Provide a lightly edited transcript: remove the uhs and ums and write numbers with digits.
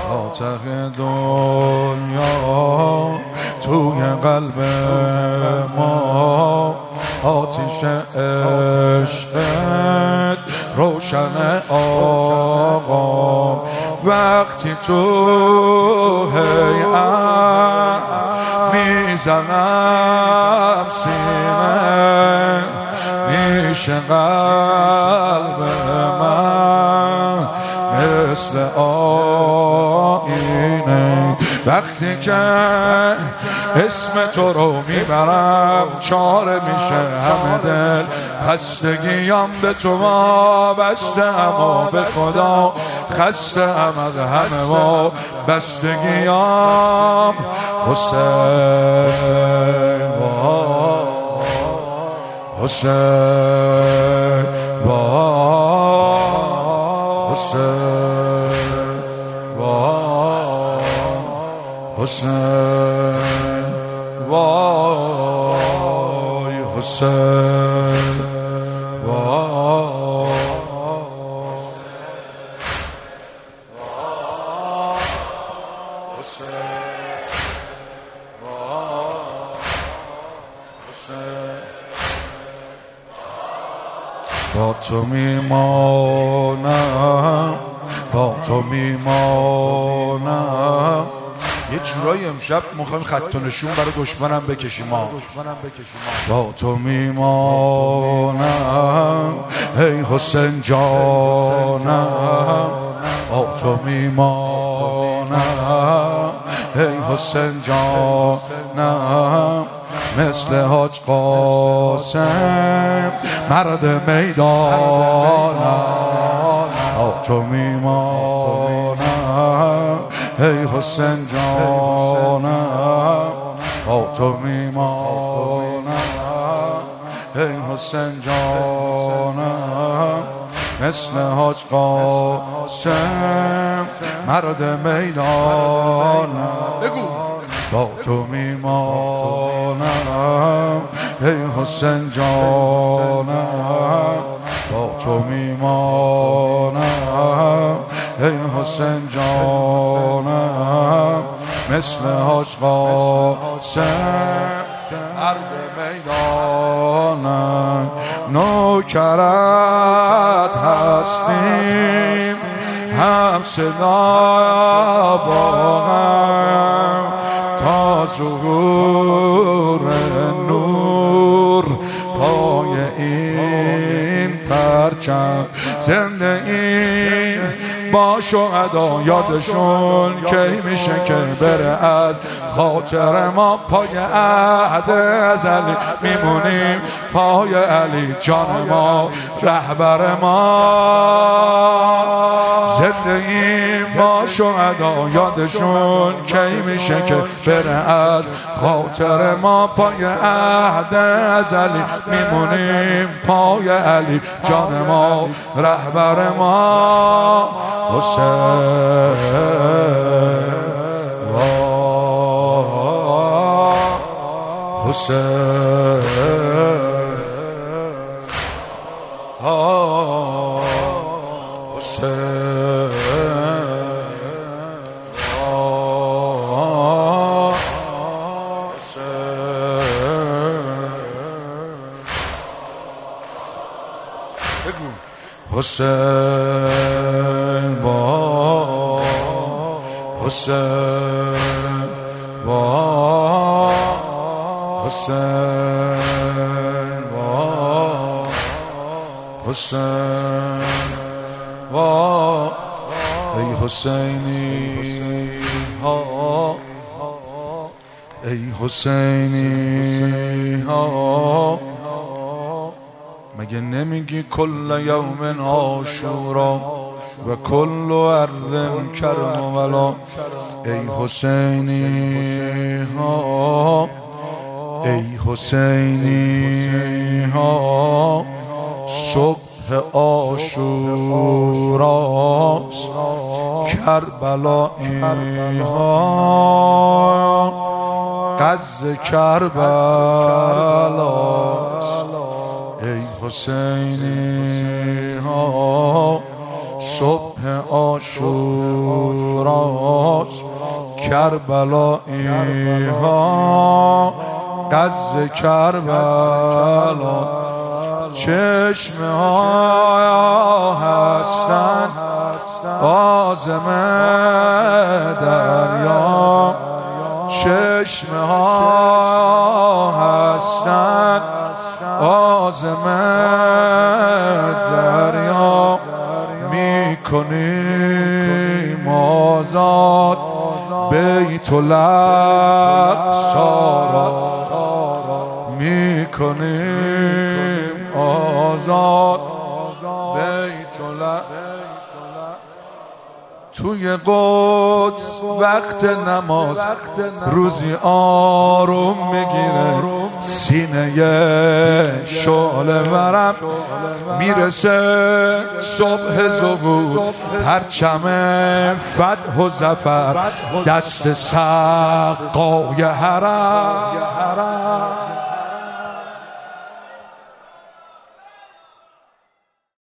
آتش دنیا توی قلب ما، آتش عشقت روشن آقا. وقتی تو هیئت میزنم سینه، میشه قلب من مثل آینه. وقتی که اسم تو رو میبرم چاره میشه همه دل. خستگیم به تو وابسته، اما به خدا خسته ام از همه وابستگیم. حسین حسین حسین حسین وای حسین وای با تو میمانم، با تو میمانم. یه جورایی امشب میخوایم خط و نشون برای دشمنم بکشیم. با تو میمانم ای حسین جانم، با تو میمانم ای حسین جانم. مثل حاج قاسم مرد میدانم، با تو میمانم ای حسین جانم، با تو میمانم ای حسین جانم. مثل حاج قاسم مرد میدانم. بگو با تو میمانم ای حسین جانم، با تو میمانم ای حسین جانم. مثل حاج قاسم مرد میدانم. نوکرت هستیم هم صدا با هم، تا ظهور نور پای این پرچم. زنده این با شهدا یادشون کی میشه که بره از خاطر ما. پای عهد ازلی میمونیم، پای علی جان ما رهبر ما. زنده این با شهدا یادشون کی میشه که بره از خاطر ما. پای عهد ازلی میمونیم، پای علی جان ما رهبر ما. حسین حسین حسین با حسین با حسین با حسین با ای حسینی ها، ای حسینی ها. مگه نمیگی کل یوم عاشورا و کل ارض کرم ولا؟ ای حسینی ها، ای حسینی ها. صبح عاشوراست، کربلایی ها، غزه کربلاست. ای حسینی ها، صبح عاشورا کربلایی ها غزه کربلا چشمه ها هستن عازم دریا چشمه ها هستن عازم دریا میکنیم آزاد بیت الاقصی را میکنیم آزاد بیت الاقصی توی قدس وقت نماز روزی آروم میگیره سینه شعله ورم میرسه صبح ظهور پرچم فتح و ظفر دست سقای حرم